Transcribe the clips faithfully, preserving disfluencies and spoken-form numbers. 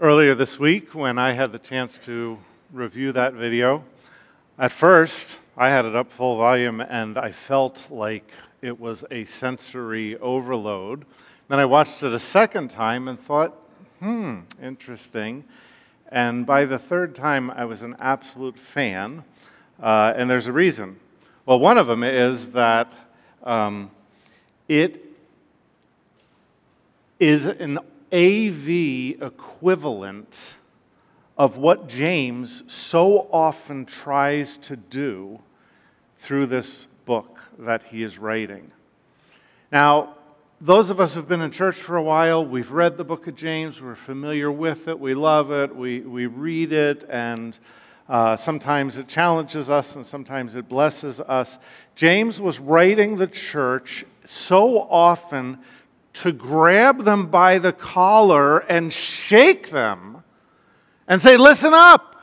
earlier this week when I had the chance to review that video. At first, I had it up full volume and I felt like it was a sensory overload. Then I watched it a second time and thought, hmm, interesting. And by the third time, I was an absolute fan, uh, and there's a reason. Well, one of them is that um, it is an A V equivalent of what James so often tries to do through this book that he is writing. Now, those of us who've been in church for a while, we've read the book of James, we're familiar with it, we love it, we, we read it, and uh, sometimes it challenges us and sometimes it blesses us. James was writing the church so often to grab them by the collar and shake them and say, listen up.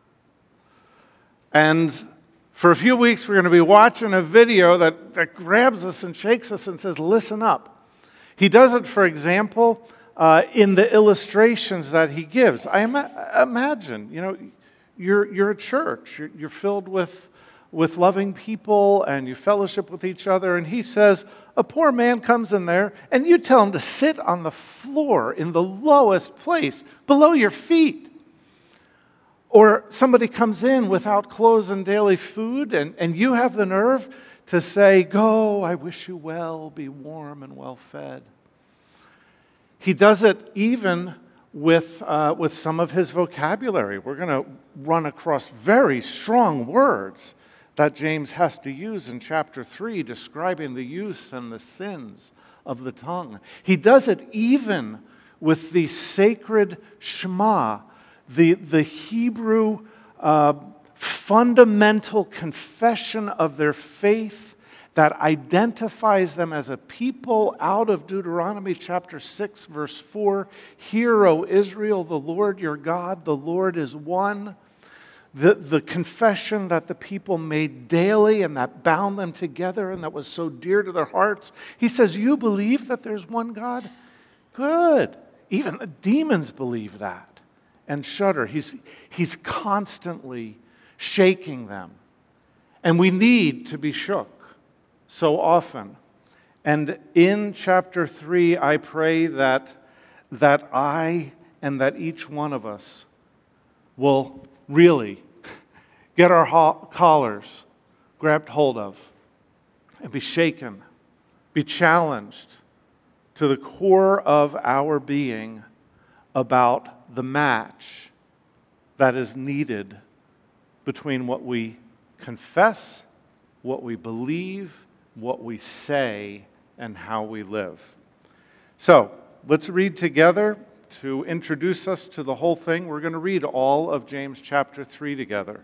And for a few weeks, we're going to be watching a video that, that grabs us and shakes us and says, listen up. He does it, for example, uh, in the illustrations that he gives. I ima- imagine, you know, you're, you're a church. You're, you're filled with, with loving people and you fellowship with each other. And he says, a poor man comes in there and you tell him to sit on the floor in the lowest place, below your feet. Or somebody comes in without clothes and daily food, and, and you have the nerve to say, go, I wish you well, be warm and well fed. He does it even with, uh, with some of his vocabulary. We're going to run across very strong words that James has to use in chapter three, describing the use and the sins of the tongue. He does it even with the sacred Shema, the, the Hebrew uh, fundamental confession of their faith that identifies them as a people out of Deuteronomy chapter six, verse four. Hear, O Israel, the Lord your God, the Lord is one. The, the confession that the people made daily and that bound them together and that was so dear to their hearts. He says, you believe that there's one God? Good. Even the demons believe that and shudder. He's, he's constantly shaking them. And we need to be shook so often. And in chapter three, I pray that, that I and that each one of us will really get our ho- collars grabbed hold of and be shaken, be challenged to the core of our being about the match that is needed between what we confess, what we believe, what we say, and how we live. So, let's read together. To introduce us to the whole thing, we're going to read all of James chapter three together.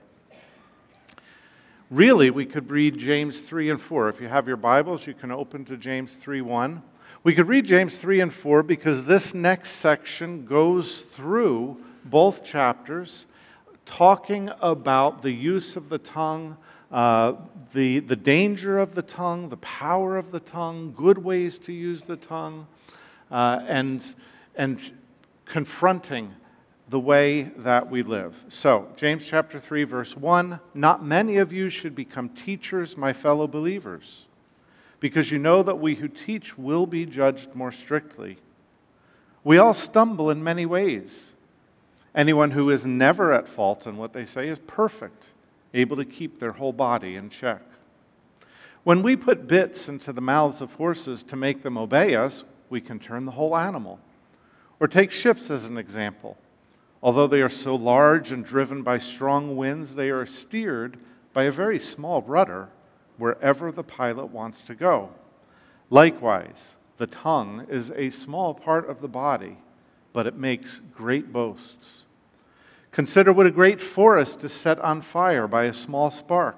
Really, we could read James three and four. If you have your Bibles, you can open to James three one. We could read James three and four because this next section goes through both chapters, talking about the use of the tongue, uh, the, the danger of the tongue, the power of the tongue, good ways to use the tongue, uh, and, and confronting the way that we live. So, James chapter three, verse one, not many of you should become teachers, my fellow believers, because you know that we who teach will be judged more strictly. We all stumble in many ways. Anyone who is never at fault in what they say is perfect, able to keep their whole body in check. When we put bits into the mouths of horses to make them obey us, we can turn the whole animal. Or take ships as an example. Although they are so large and driven by strong winds, they are steered by a very small rudder wherever the pilot wants to go. Likewise, the tongue is a small part of the body, but it makes great boasts. Consider what a great forest is set on fire by a small spark.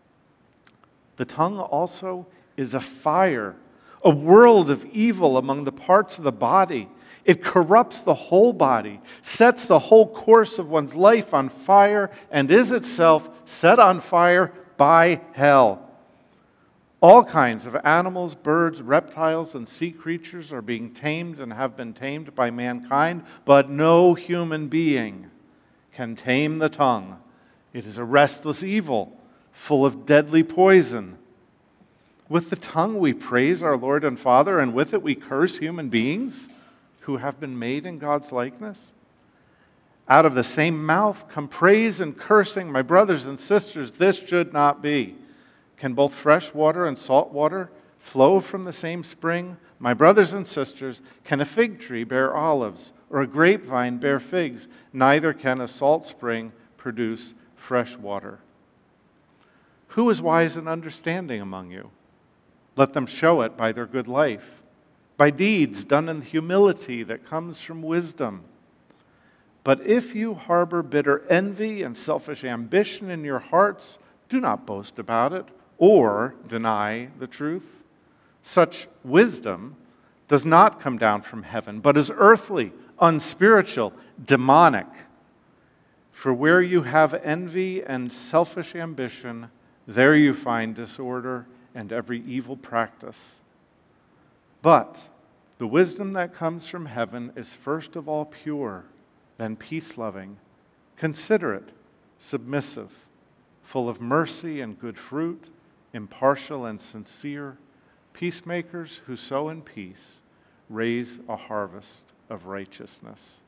The tongue also is a fire, a world of evil among the parts of the body. It corrupts the whole body, sets the whole course of one's life on fire, and is itself set on fire by hell. All kinds of animals, birds, reptiles, and sea creatures are being tamed and have been tamed by mankind, but no human being can tame the tongue. It is a restless evil, full of deadly poison. With the tongue we praise our Lord and Father, and with it we curse human beings who have been made in God's likeness. Out of the same mouth come praise and cursing. My brothers and sisters, this should not be. Can both fresh water and salt water flow from the same spring? My brothers and sisters, can a fig tree bear olives, or a grapevine bear figs? Neither can a salt spring produce fresh water. Who is wise and understanding among you? Let them show it by their good life, by deeds done in humility that comes from wisdom. But if you harbor bitter envy and selfish ambition in your hearts, do not boast about it or deny the truth. Such wisdom does not come down from heaven, but is earthly, unspiritual, demonic. For where you have envy and selfish ambition, there you find disorder and every evil practice. But the wisdom that comes from heaven is first of all pure, then peace-loving, considerate, submissive, full of mercy and good fruit, impartial and sincere, peacemakers who sow in peace raise a harvest of righteousness.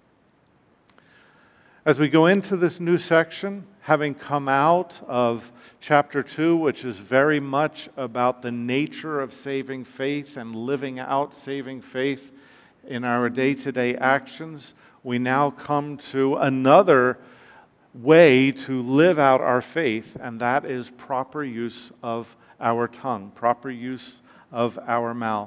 As we go into this new section, having come out of chapter two, which is very much about the nature of saving faith and living out saving faith in our day-to-day actions, we now come to another way to live out our faith, and that is proper use of our tongue, proper use of our mouth.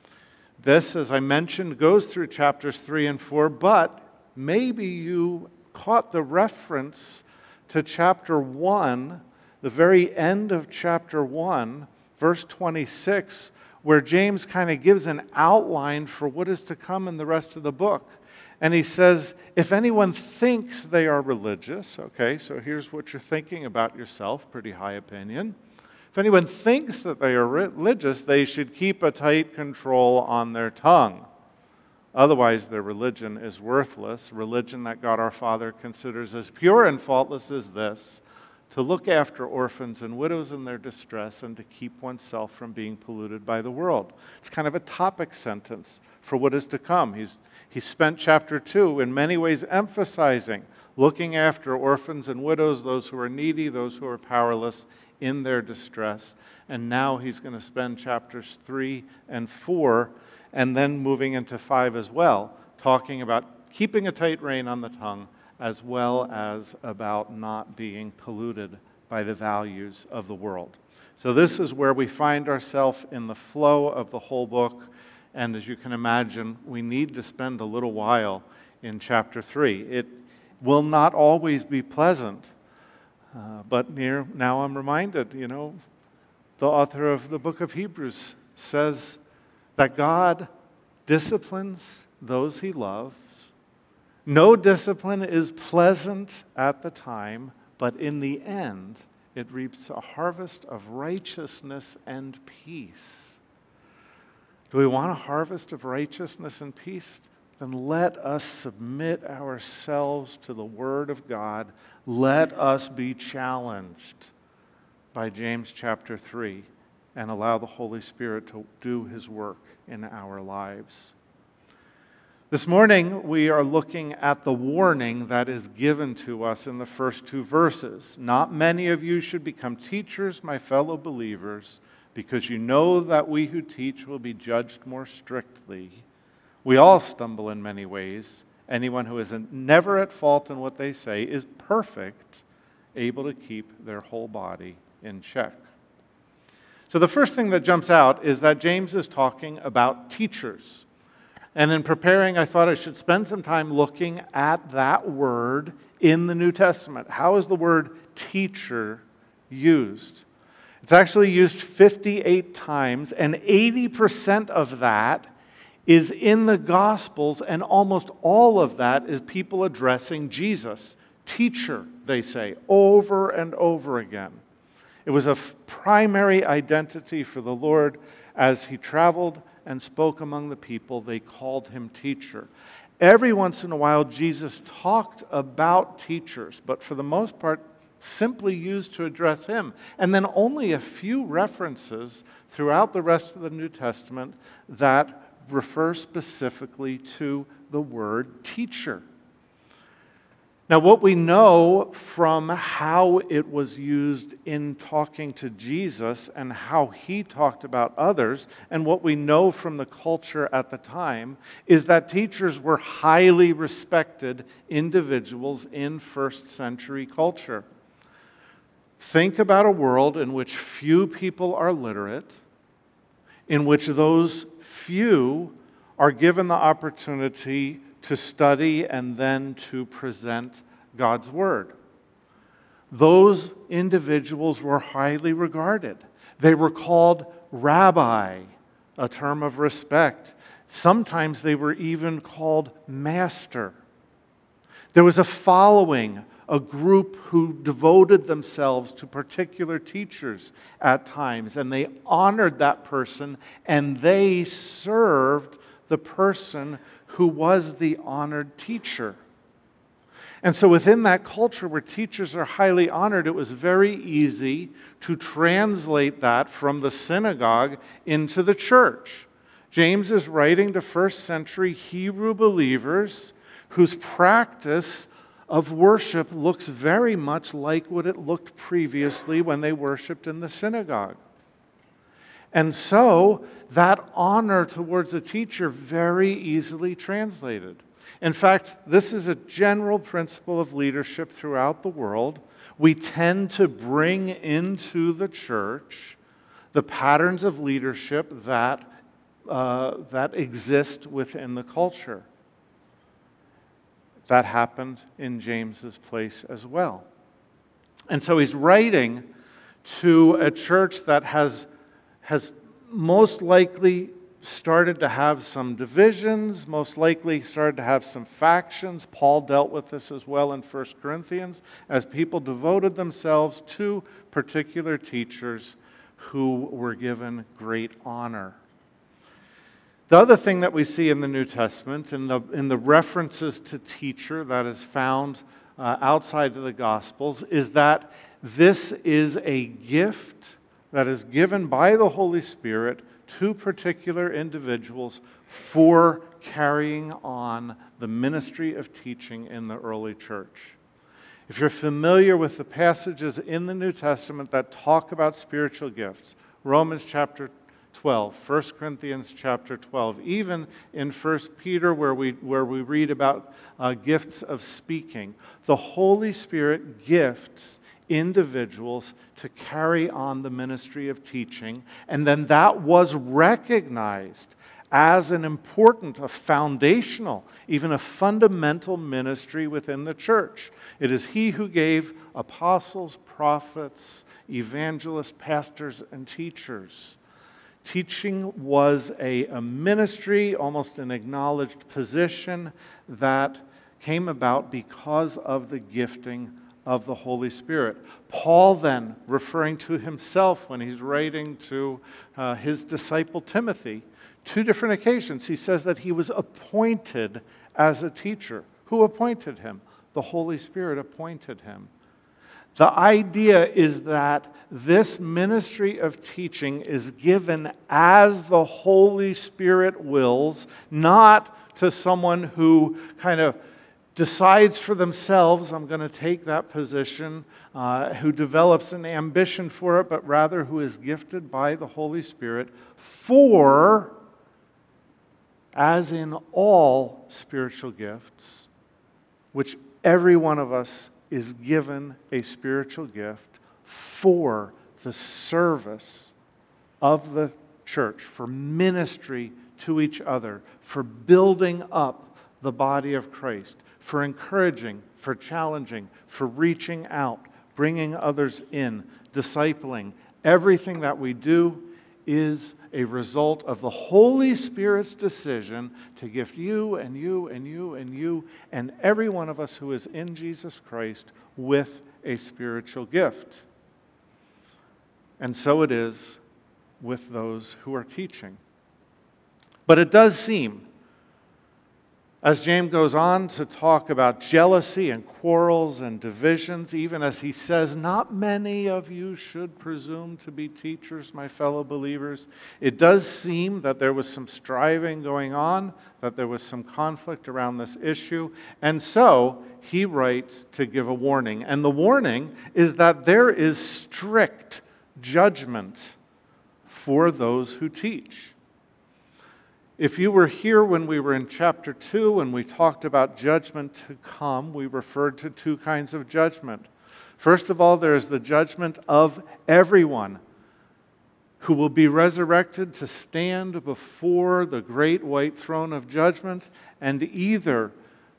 This, as I mentioned, goes through chapters three and four, but maybe you caught the reference to chapter one, the very end of chapter one, verse twenty-six, where James kind of gives an outline for what is to come in the rest of the book. And he says, if anyone thinks they are religious, okay, so here's what you're thinking about yourself, pretty high opinion. If anyone thinks that they are religious, they should keep a tight control on their tongue. Otherwise, their religion is worthless. Religion that God our Father considers as pure and faultless is this: to look after orphans and widows in their distress and to keep oneself from being polluted by the world. It's kind of a topic sentence for what is to come. He's He spent chapter two in many ways emphasizing looking after orphans and widows, those who are needy, those who are powerless in their distress. And now he's going to spend chapters three and four, and then moving into five as well, talking about keeping a tight rein on the tongue, as well as about not being polluted by the values of the world. So this is where we find ourselves in the flow of the whole book. And as you can imagine, we need to spend a little while in chapter three. It will not always be pleasant, uh, but near, now I'm reminded, you know, the author of the book of Hebrews says that God disciplines those he loves. No discipline is pleasant at the time, but in the end, it reaps a harvest of righteousness and peace. Do we want a harvest of righteousness and peace? Then let us submit ourselves to the Word of God. Let us be challenged by James chapter three and allow the Holy Spirit to do His work in our lives. This morning, we are looking at the warning that is given to us in the first two verses. Not many of you should become teachers, my fellow believers, because you know that we who teach will be judged more strictly. We all stumble in many ways. Anyone who is never at fault in what they say is perfect, able to keep their whole body in check. So the first thing that jumps out is that James is talking about teachers. And in preparing, I thought I should spend some time looking at that word in the New Testament. How is the word teacher used? It's actually used fifty-eight times, and eighty percent of that is in the Gospels, and almost all of that is people addressing Jesus. Teacher, they say, over and over again. It was a f- primary identity for the Lord. As he traveled and spoke among the people, they called him teacher. Every once in a while, Jesus talked about teachers, but for the most part, simply used to address him. And then only a few references throughout the rest of the New Testament that refer specifically to the word teacher. Now, what we know from how it was used in talking to Jesus and how he talked about others, and what we know from the culture at the time, is that teachers were highly respected individuals in first century culture. Think about a world in which few people are literate, in which those few are given the opportunity to study and then to present God's Word. Those individuals were highly regarded. They were called rabbi, a term of respect. Sometimes they were even called master. There was a following, a group who devoted themselves to particular teachers at times, and they honored that person, and they served the person who was the honored teacher. And so within that culture where teachers are highly honored, it was very easy to translate that from the synagogue into the church. James is writing to first century Hebrew believers whose practice of worship looks very much like what it looked previously when they worshiped in the synagogue. And so that honor towards a teacher very easily translated. In fact, this is a general principle of leadership throughout the world. We tend to bring into the church the patterns of leadership that, uh, that exist within the culture. That happened in James's place as well. And so he's writing to a church that has has most likely started to have some divisions, most likely started to have some factions. Paul dealt with this as well in First Corinthians, as people devoted themselves to particular teachers who were given great honor. The other thing that we see in the New Testament, in the, in the references to teacher that is found uh, outside of the Gospels, is that this is a gift that is given by the Holy Spirit to particular individuals for carrying on the ministry of teaching in the early church. If you're familiar with the passages in the New Testament that talk about spiritual gifts, Romans chapter twelve, First Corinthians chapter twelve, even in First Peter where we, where we read about uh, gifts of speaking, the Holy Spirit gifts individuals to carry on the ministry of teaching, and then that was recognized as an important, a foundational, even a fundamental ministry within the church. It is he who gave apostles, prophets, evangelists, pastors, and teachers. Teaching was a, a ministry, almost an acknowledged position that came about because of the gifting of the Holy Spirit. Paul then, referring to himself when he's writing to uh, his disciple Timothy, two different occasions, he says that he was appointed as a teacher. Who appointed him? The Holy Spirit appointed him. The idea is that this ministry of teaching is given as the Holy Spirit wills, not to someone who kind of decides for themselves, I'm going to take that position, uh, who develops an ambition for it, but rather who is gifted by the Holy Spirit for, as in all spiritual gifts, which every one of us is given a spiritual gift for the service of the church, for ministry to each other, for building up the body of Christ, for encouraging, for challenging, for reaching out, bringing others in, discipling. Everything that we do is a result of the Holy Spirit's decision to gift you and you and you and you and every one of us who is in Jesus Christ with a spiritual gift. And so it is with those who are teaching. But it does seem, as James goes on to talk about jealousy and quarrels and divisions, even as he says, not many of you should presume to be teachers, my fellow believers. It does seem that there was some striving going on, that there was some conflict around this issue. And so he writes to give a warning. And the warning is that there is strict judgment for those who teach. If you were here when we were in chapter two and we talked about judgment to come, we referred to two kinds of judgment. First of all, there is the judgment of everyone who will be resurrected to stand before the great white throne of judgment and either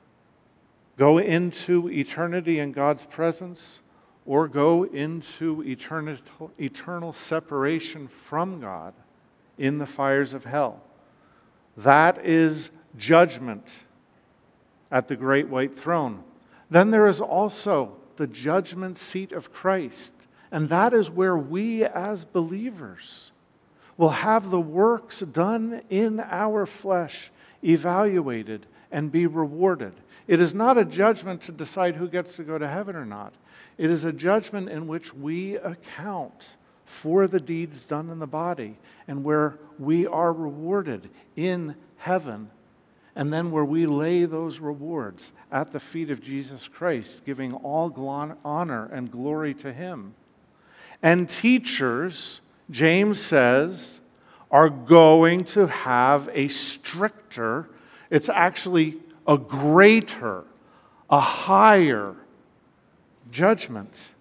go into eternity in God's presence or go into eternal, eternal separation from God in the fires of hell. That is judgment at the great white throne. Then there is also the judgment seat of Christ, and that is where we as believers will have the works done in our flesh evaluated and be rewarded. It is not a judgment to decide who gets to go to heaven or not. It is a judgment in which we account for the deeds done in the body, and where we are rewarded in heaven, and then where we lay those rewards at the feet of Jesus Christ, giving all honor and glory to Him. And teachers, James says, are going to have a stricter, it's actually a greater, a higher judgment.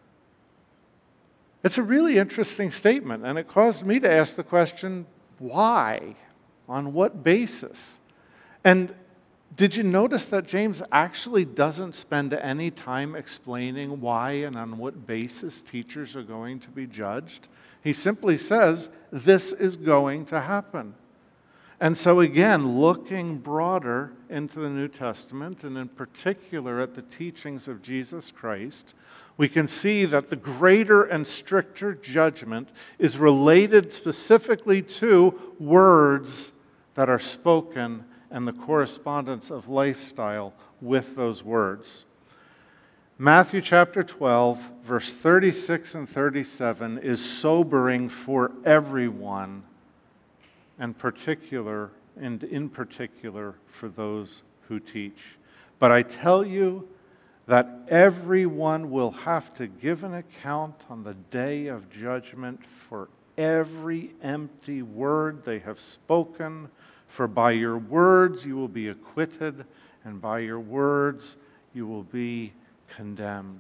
It's a really interesting statement, and it caused me to ask the question, why? On what basis? And did you notice that James actually doesn't spend any time explaining why and on what basis teachers are going to be judged? He simply says, this is going to happen. And so again, looking broader into the New Testament, and in particular at the teachings of Jesus Christ, we can see that the greater and stricter judgment is related specifically to words that are spoken and the correspondence of lifestyle with those words. Matthew chapter twelve, verse thirty-six and thirty-seven is sobering for everyone, and particular and in particular for those who teach. But I tell you that everyone will have to give an account on the day of judgment for every empty word they have spoken. For by your words you will be acquitted, and by your words you will be condemned.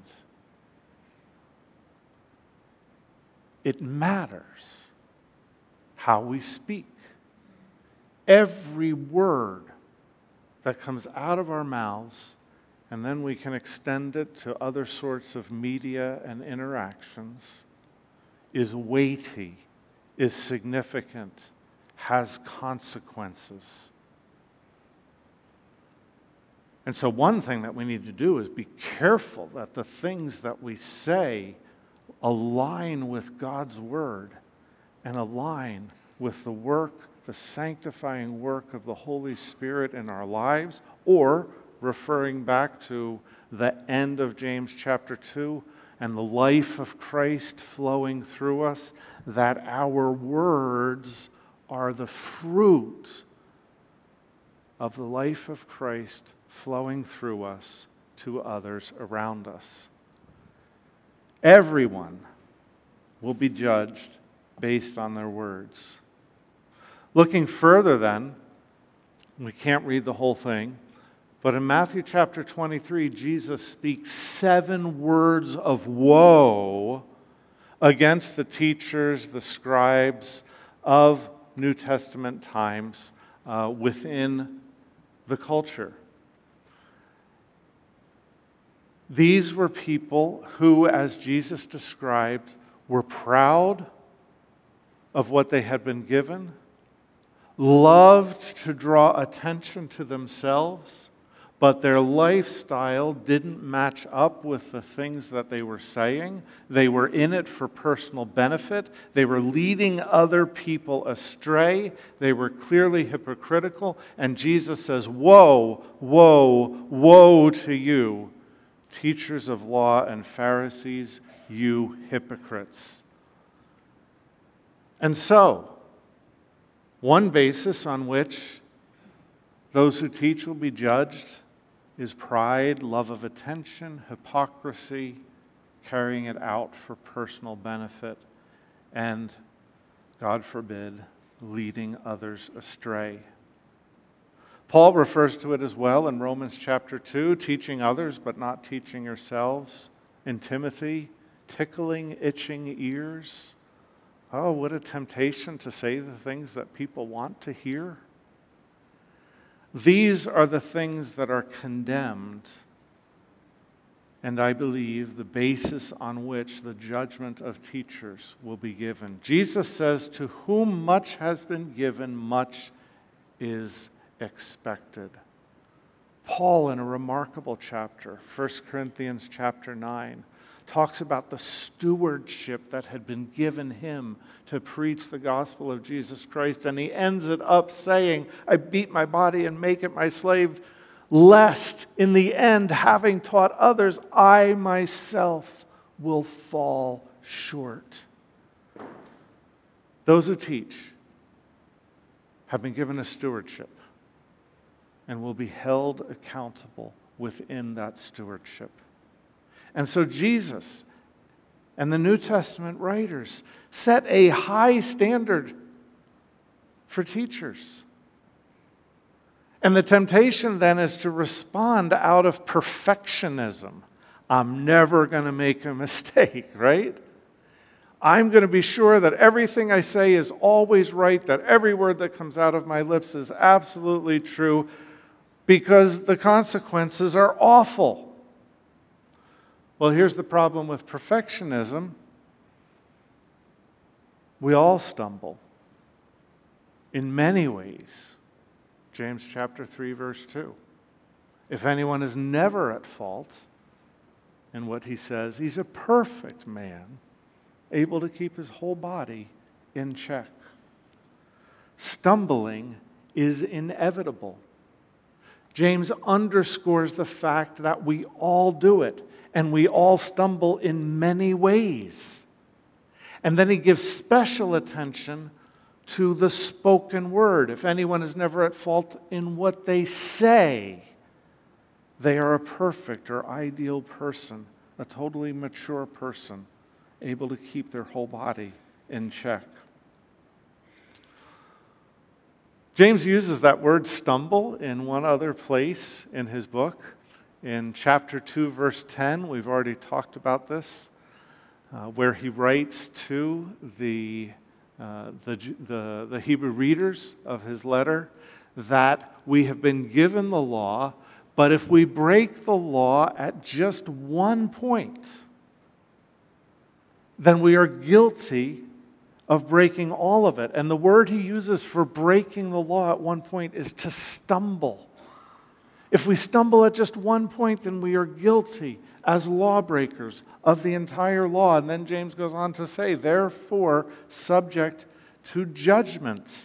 It matters how we speak. Every word that comes out of our mouths, and then we can extend it to other sorts of media and interactions, is weighty, is significant, has consequences. And so one thing that we need to do is be careful that the things that we say align with God's word and align with the work, the sanctifying work of the Holy Spirit in our lives, or referring back to the end of James chapter two and the life of Christ flowing through us, that our words are the fruit of the life of Christ flowing through us to others around us. Everyone will be judged based on their words. Looking further then, we can't read the whole thing, but in Matthew chapter twenty-three, Jesus speaks seven words of woe against the teachers, the scribes of New Testament times uh, within the culture. These were people who, as Jesus described, were proud of what they had been given, loved to draw attention to themselves, but their lifestyle didn't match up with the things that they were saying. They were in it for personal benefit. They were leading other people astray. They were clearly hypocritical. And Jesus says, "Woe, woe, woe to you, teachers of law and Pharisees, you hypocrites." And so, one basis on which those who teach will be judged is pride, love of attention, hypocrisy, carrying it out for personal benefit, and, God forbid, leading others astray. Paul refers to it as well in Romans chapter two, teaching others but not teaching yourselves. In Timothy, tickling itching ears. Oh, what a temptation to say the things that people want to hear. These are the things that are condemned, and I believe the basis on which the judgment of teachers will be given. Jesus says, "To whom much has been given, much is expected." Paul, in a remarkable chapter, First Corinthians chapter nine, talks about the stewardship that had been given him to preach the gospel of Jesus Christ. And he ends it up saying, "I beat my body and make it my slave, lest in the end, having taught others, I myself will fall short." Those who teach have been given a stewardship and will be held accountable within that stewardship. And so Jesus and the New Testament writers set a high standard for teachers. And the temptation then is to respond out of perfectionism. I'm never going to make a mistake, right? I'm going to be sure that everything I say is always right, that every word that comes out of my lips is absolutely true, because the consequences are awful. Well, here's the problem with perfectionism. We all stumble in many ways. James chapter three, verse two. If anyone is never at fault in what he says, he's a perfect man, able to keep his whole body in check. Stumbling is inevitable. James underscores the fact that we all do it. And we all stumble in many ways. And then he gives special attention to the spoken word. If anyone is never at fault in what they say, they are a perfect or ideal person, a totally mature person, able to keep their whole body in check. James uses that word stumble in one other place in his book. In chapter two, verse ten, we've already talked about this, uh, where he writes to the, uh, the, the, the Hebrew readers of his letter that we have been given the law, but if we break the law at just one point, then we are guilty of breaking all of it. And the word he uses for breaking the law at one point is to stumble. If we stumble at just one point, then we are guilty as lawbreakers of the entire law. And then James goes on to say, therefore, subject to judgment.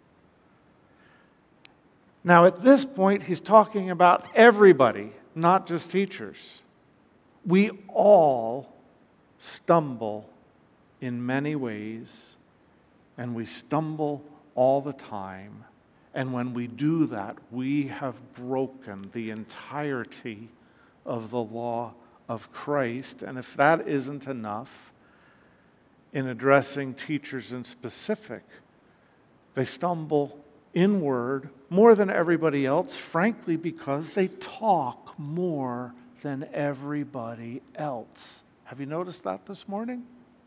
Now, at this point, he's talking about everybody, not just teachers. We all stumble in many ways, and we stumble all the time. And when we do that, we have broken the entirety of the law of Christ. And if that isn't enough, in addressing teachers in specific, they stumble in word more than everybody else, frankly, because they talk more than everybody else. Have you noticed that this morning?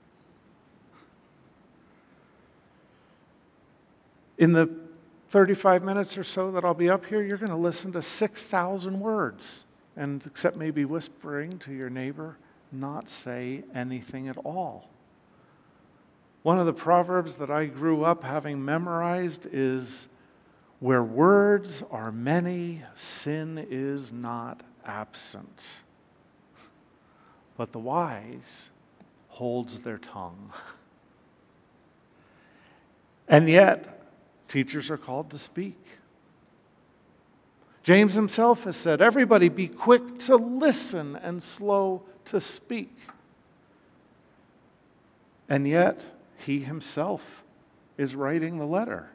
In the thirty-five minutes or so that I'll be up here, you're going to listen to six thousand words, and except maybe whispering to your neighbor, not say anything at all. One of the proverbs that I grew up having memorized is, Where words are many, sin is not absent. But the wise holds their tongue. And yet, teachers are called to speak. James himself has said, everybody be quick to listen and slow to speak. And yet, he himself is writing the letter.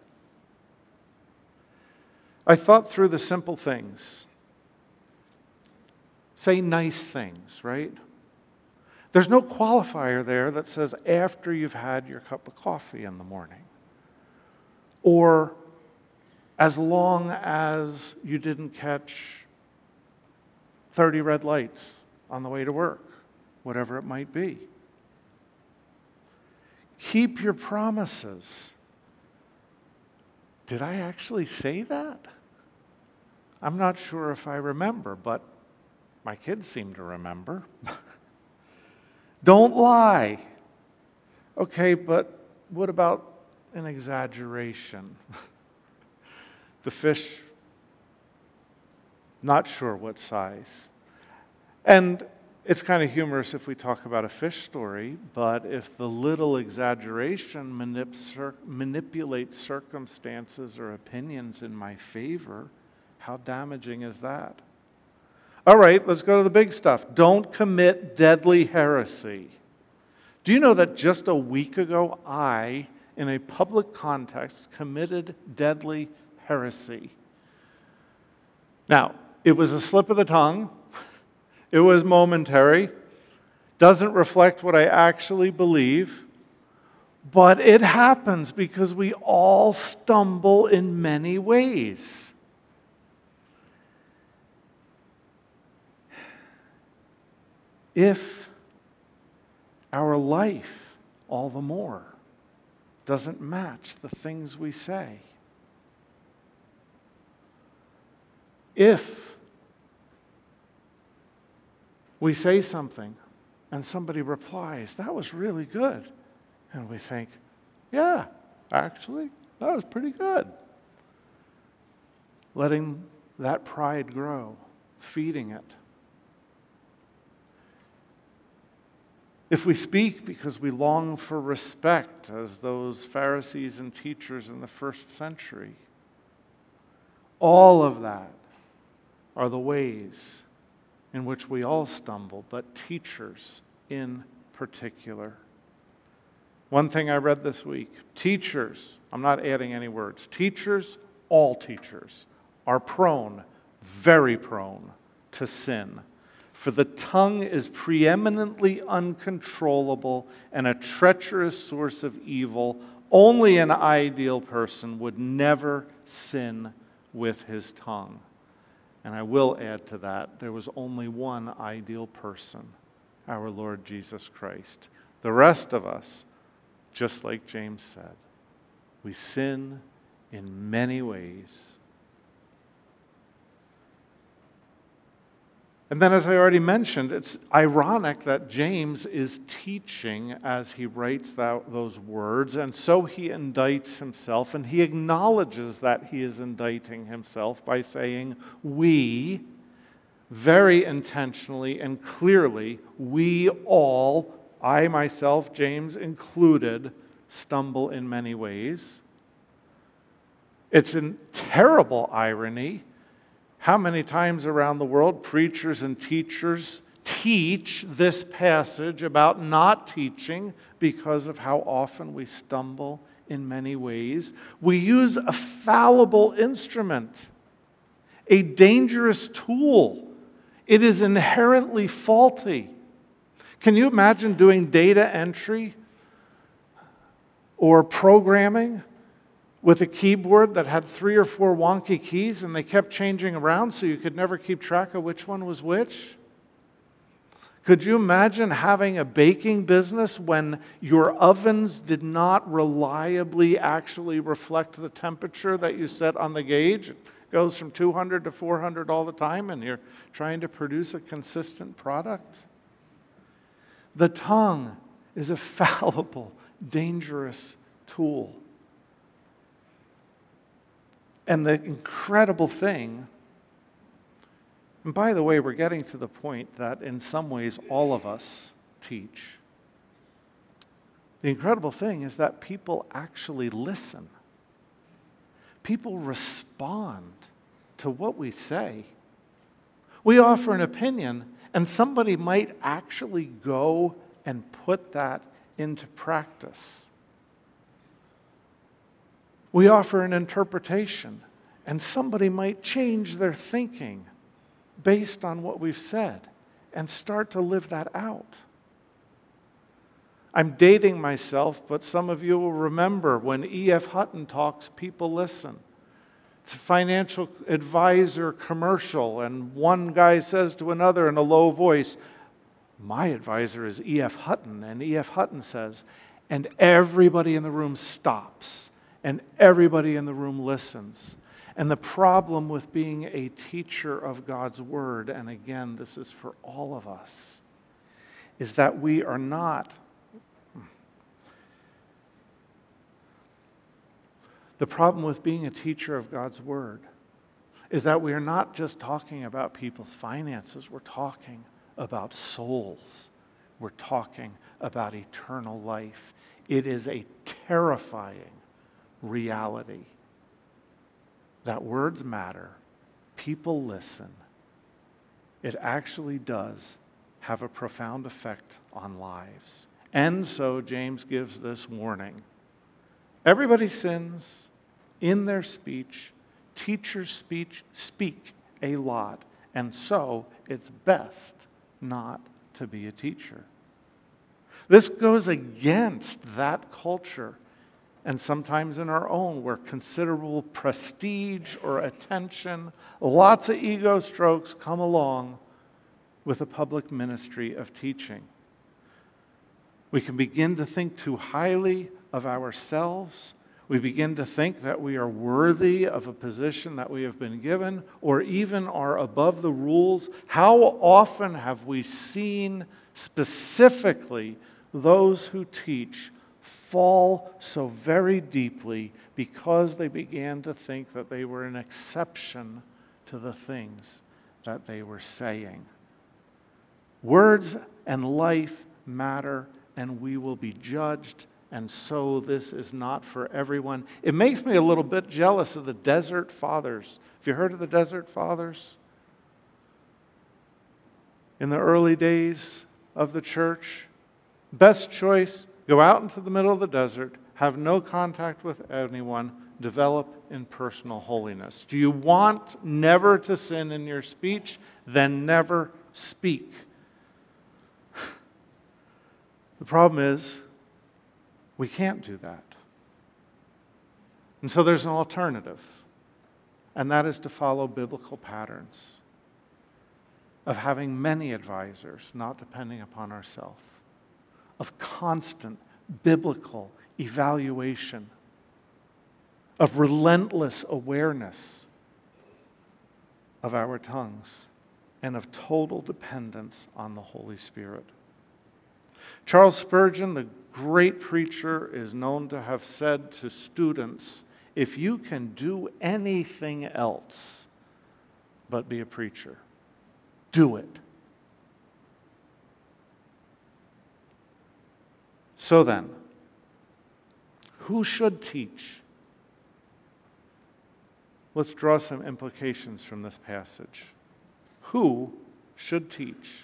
I thought through the simple things. Say nice things, right? There's no qualifier there that says after you've had your cup of coffee in the morning. Or as long as you didn't catch thirty red lights on the way to work, whatever it might be. Keep your promises. Did I actually say that? I'm not sure if I remember, but my kids seem to remember. Don't lie. Okay, but what about an exaggeration? The fish, not sure what size. And it's kind of humorous if we talk about a fish story, but if the little exaggeration manip- cir- manipulates circumstances or opinions in my favor, how damaging is that? All right, let's go to the big stuff. Don't commit deadly heresy. Do you know that just a week ago, I, in a public context, committed deadly heresy? Now, it was a slip of the tongue. It was momentary. Doesn't reflect what I actually believe. But it happens because we all stumble in many ways. If our life, all the more, doesn't match the things we say. If we say something and somebody replies, that was really good. And we think, yeah, actually, that was pretty good. Letting that pride grow, feeding it. If we speak because we long for respect, as those Pharisees and teachers in the first century, all of that are the ways in which we all stumble, but teachers in particular. One thing I read this week, teachers, I'm not adding any words, teachers, all teachers, are prone, very prone, to sin. For the tongue is preeminently uncontrollable and a treacherous source of evil. Only an ideal person would never sin with his tongue. And I will add to that, there was only one ideal person, our Lord Jesus Christ. The rest of us, just like James said, we sin in many ways. And then, as I already mentioned, it's ironic that James is teaching as he writes that, those words, and so he indicts himself, and he acknowledges that he is indicting himself by saying, we, very intentionally and clearly, we all, I myself, James included, stumble in many ways. It's a terrible irony. How many times around the world preachers and teachers teach this passage about not teaching because of how often we stumble in many ways? We use a fallible instrument, a dangerous tool. It is inherently faulty. Can you imagine doing data entry or programming with a keyboard that had three or four wonky keys and they kept changing around so you could never keep track of which one was which? Could you imagine having a baking business when your ovens did not reliably actually reflect the temperature that you set on the gauge? It goes from two hundred to four hundred all the time and you're trying to produce a consistent product? The tongue is a fallible, dangerous tool. And the incredible thing, and by the way, we're getting to the point that in some ways all of us teach. The incredible thing is that people actually listen. People respond to what we say. We offer an opinion, and somebody might actually go and put that into practice. We offer an interpretation, and somebody might change their thinking based on what we've said and start to live that out. I'm dating myself, but some of you will remember when E F. Hutton talks, people listen. It's a financial advisor commercial, and one guy says to another in a low voice, "My advisor is E F. Hutton," and E F. Hutton says, and everybody in the room stops, and everybody in the room listens. And the problem with being a teacher of God's Word, and again, this is for all of us, is that we are not The problem with being a teacher of God's Word is that we are not just talking about people's finances. We're talking about souls. We're talking about eternal life. It is a terrifying reality that words matter. People listen. It actually does have a profound effect on lives. And so James gives this warning. Everybody sins in their speech. Teachers' speech speak a lot, and so it's best not to be a teacher. This goes against that culture, and sometimes in our own, where considerable prestige or attention, lots of ego strokes come along with a public ministry of teaching. We can begin to think too highly of ourselves. We begin to think that we are worthy of a position that we have been given, or even are above the rules. How often have we seen specifically those who teach fall so very deeply because they began to think that they were an exception to the things that they were saying? Words and life matter, and we will be judged. And so this is not for everyone. It makes me a little bit jealous of the Desert Fathers. Have you heard of the Desert Fathers? In the early days of the church, best choice, go out into the middle of the desert, have no contact with anyone, develop in personal holiness. Do you want never to sin in your speech? Then never speak. The problem is, we can't do that. And so there's an alternative, and that is to follow biblical patterns of having many advisors, not depending upon ourselves, of constant biblical evaluation, of relentless awareness of our tongues, and of total dependence on the Holy Spirit. Charles Spurgeon, the great preacher, is known to have said to students, if you can do anything else but be a preacher, do it. So then, who should teach? Let's draw some implications from this passage. Who should teach?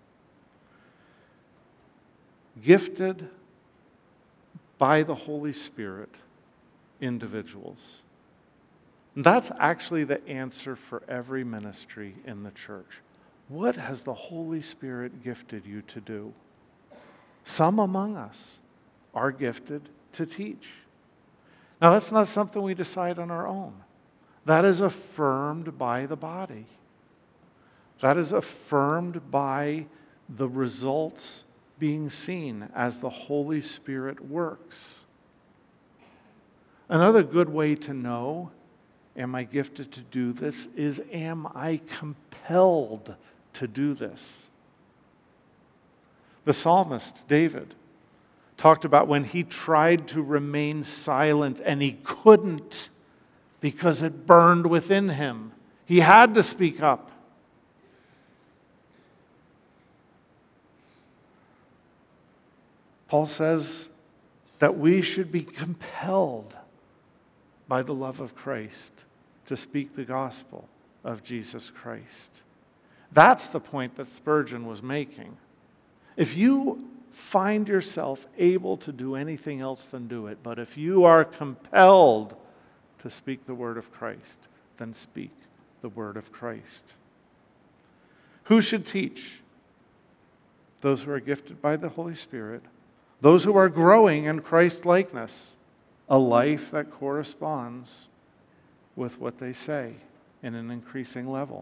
Gifted by the Holy Spirit individuals. And that's actually the answer for every ministry in the church. What has the Holy Spirit gifted you to do? Some among us are gifted to teach. Now, that's not something we decide on our own. That is affirmed by the body. That is affirmed by the results being seen as the Holy Spirit works. Another good way to know, am I gifted to do this, is am I compelled to do this? The psalmist, David, talked about when he tried to remain silent and he couldn't because it burned within him. He had to speak up. Paul says that we should be compelled by the love of Christ to speak the gospel of Jesus Christ. That's the point that Spurgeon was making. If you find yourself able to do anything else, then do it. But if you are compelled to speak the word of Christ, then speak the word of Christ. Who should teach? Those who are gifted by the Holy Spirit, those who are growing in Christ-likeness, a life that corresponds with what they say in an increasing level.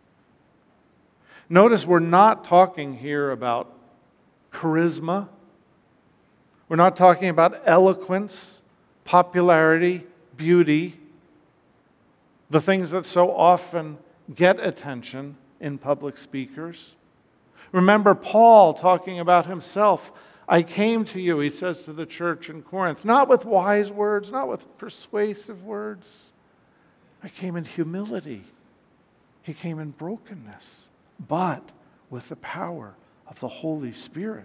Notice we're not talking here about charisma. We're not talking about eloquence, popularity, beauty, the things that so often get attention in public speakers. Remember Paul talking about himself. I came to you, he says to the church in Corinth, not with wise words, not with persuasive words. I came in humility. He came in brokenness, but with the power of the Holy Spirit.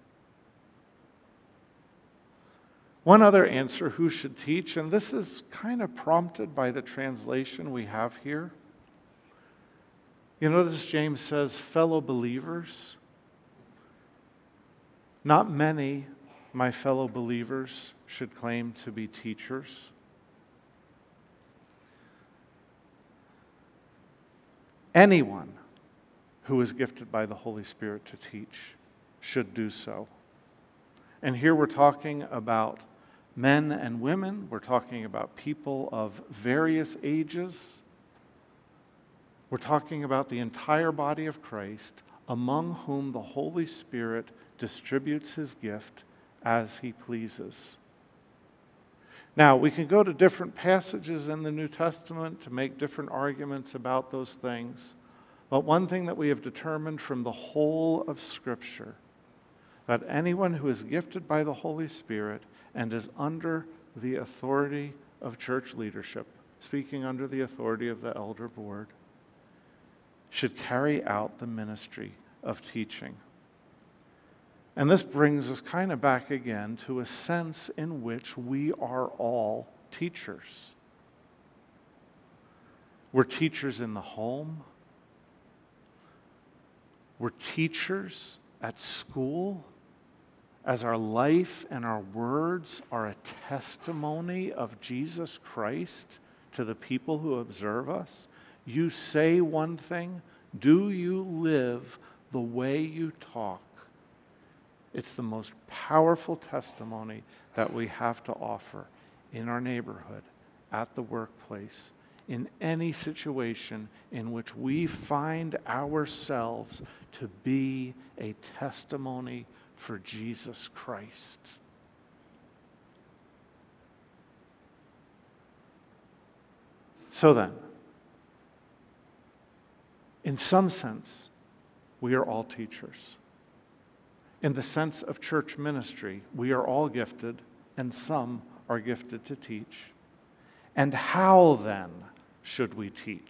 One other answer, who should teach, and this is kind of prompted by the translation we have here. You notice James says, fellow believers. Not many, my fellow believers, should claim to be teachers. Anyone who is gifted by the Holy Spirit to teach should do so. And here we're talking about men and women. We're talking about people of various ages. We're talking about the entire body of Christ, among whom the Holy Spirit distributes his gift as he pleases. Now, we can go to different passages in the New Testament to make different arguments about those things. But one thing that we have determined from the whole of Scripture, that anyone who is gifted by the Holy Spirit and is under the authority of church leadership, speaking under the authority of the elder board, should carry out the ministry of teaching. And this brings us kind of back again to a sense in which we are all teachers. We're teachers in the home. We're teachers at school, as our life and our words are a testimony of Jesus Christ to the people who observe us. You say one thing, do you live the way you talk? It's the most powerful testimony that we have to offer in our neighborhood, at the workplace, in any situation in which we find ourselves to be a testimony for Jesus Christ. So then, in some sense, we are all teachers. In the sense of church ministry, we are all gifted, and some are gifted to teach. And how then should we teach?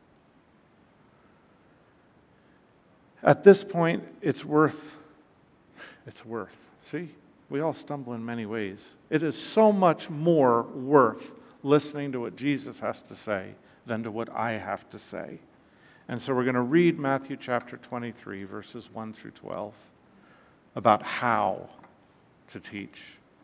At this point, it's worth, it's worth. See, we all stumble in many ways. It is so much more worth listening to what Jesus has to say than to what I have to say. And so we're going to read Matthew chapter twenty-three, verses one through twelve, about how to teach.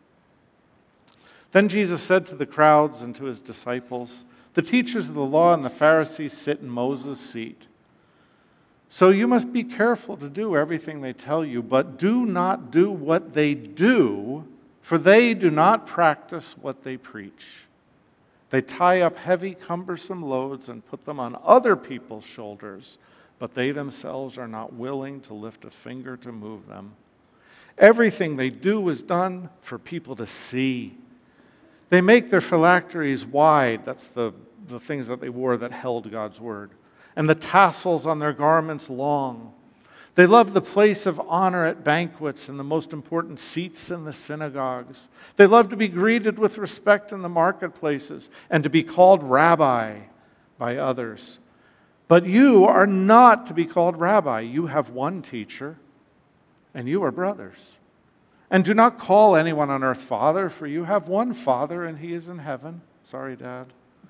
Then Jesus said to the crowds and to his disciples, the teachers of the law and the Pharisees sit in Moses' seat. So you must be careful to do everything they tell you, but do not do what they do, for they do not practice what they preach. They tie up heavy, cumbersome loads and put them on other people's shoulders, but they themselves are not willing to lift a finger to move them. Everything they do is done for people to see. They make their phylacteries wide. That's the, the things that they wore that held God's word. And the tassels on their garments long. They love the place of honor at banquets and the most important seats in the synagogues. They love to be greeted with respect in the marketplaces and to be called rabbi by others. But you are not to be called rabbi. You have one teacher, and you are brothers. And do not call anyone on earth Father, for you have one Father, and he is in heaven. Sorry, Dad.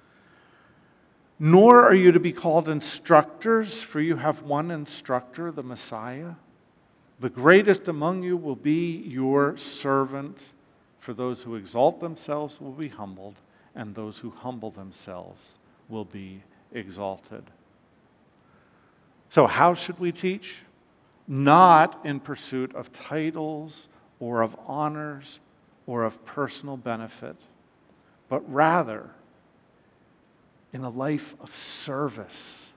Nor are you to be called instructors, for you have one instructor, the Messiah. The greatest among you will be your servant, for those who exalt themselves will be humbled, and those who humble themselves will be exalted. So how should we teach? Not in pursuit of titles or of honors or of personal benefit, but rather in a life of service.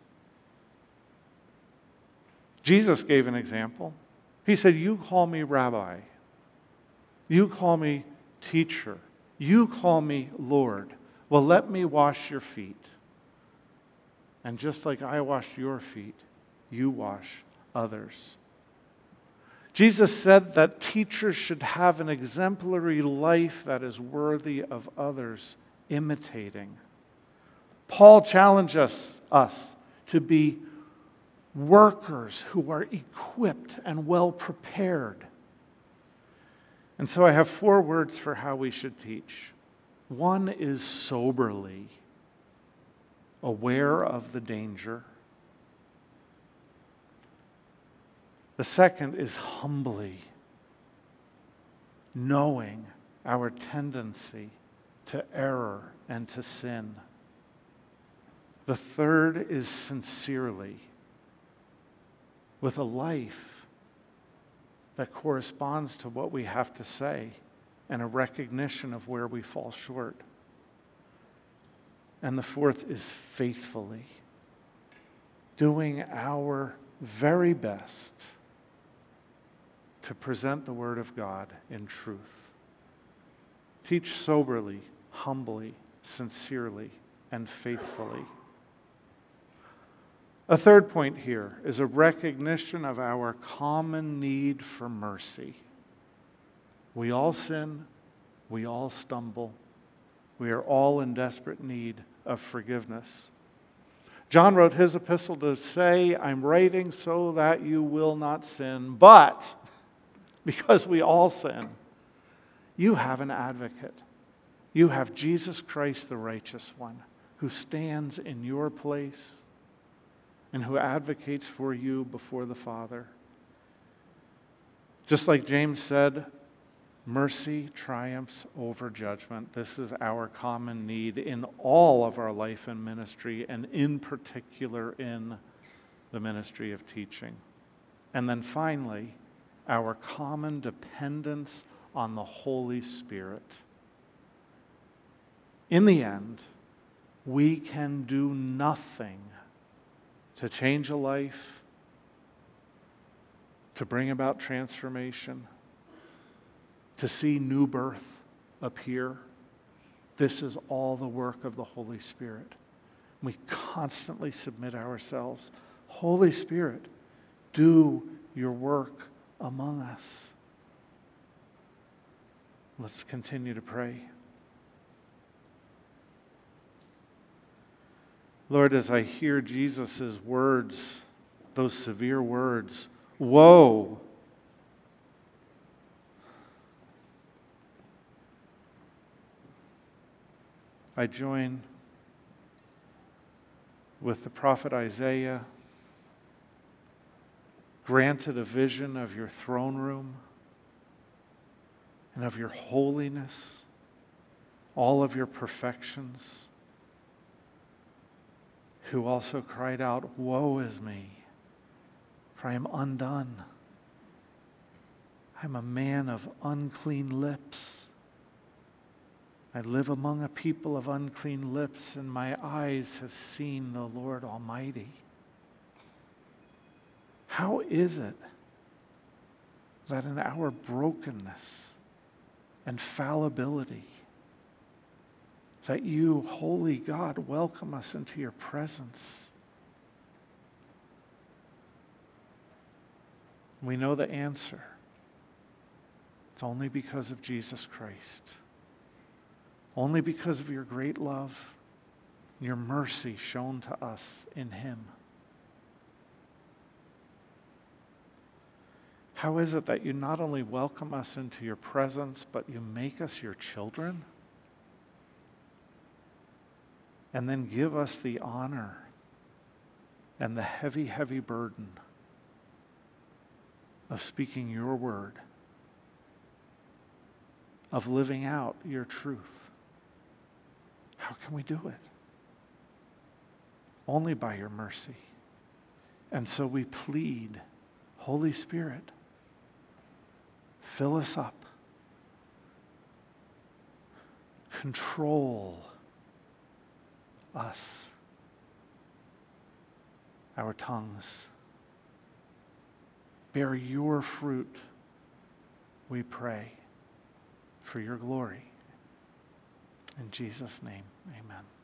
Jesus gave an example. He said, you call me rabbi. You call me teacher. You call me Lord. Well, let me wash your feet. And just like I washed your feet, you wash others. Jesus said that teachers should have an exemplary life that is worthy of others imitating. Paul challenged us, us to be workers who are equipped and well prepared. And so I have four words for how we should teach. One is soberly, aware of the danger. The second is humbly, knowing our tendency to error and to sin. The third is sincerely, with a life that corresponds to what we have to say and a recognition of where we fall short. And the fourth is faithfully, doing our very best to present the Word of God in truth. Teach soberly, humbly, sincerely, and faithfully. A third point here is a recognition of our common need for mercy. We all sin, we all stumble, we are all in desperate need of forgiveness. John wrote his epistle to say, I'm writing so that you will not sin, but because we all sin, you have an advocate. You have Jesus Christ, the righteous one, who stands in your place and who advocates for you before the Father. Just like James said, mercy triumphs over judgment. This is our common need in all of our life and ministry, and in particular in the ministry of teaching. And then finally, our common dependence on the Holy Spirit. In the end, we can do nothing to change a life, to bring about transformation, to see new birth appear. This is all the work of the Holy Spirit. We constantly submit ourselves. Holy Spirit, do your work among us. Let's continue to pray. Lord, as I hear Jesus' words, those severe words, woe, I join with the prophet Isaiah, granted a vision of your throne room and of your holiness, all of your perfections, who also cried out, woe is me, for I am undone. I am a man of unclean lips. I live among a people of unclean lips, and my eyes have seen the Lord Almighty. How is it that in our brokenness and fallibility, that you, holy God, welcome us into your presence? We know the answer. It's only because of Jesus Christ. Only because of your great love, your mercy shown to us in him. How is it that you not only welcome us into your presence, but you make us your children? And then give us the honor and the heavy, heavy burden of speaking your word, of living out your truth. How can we do it? Only by your mercy. And so we plead, Holy Spirit, fill us up. Control us, our tongues. Bear your fruit, we pray, for your glory. In Jesus' name, amen.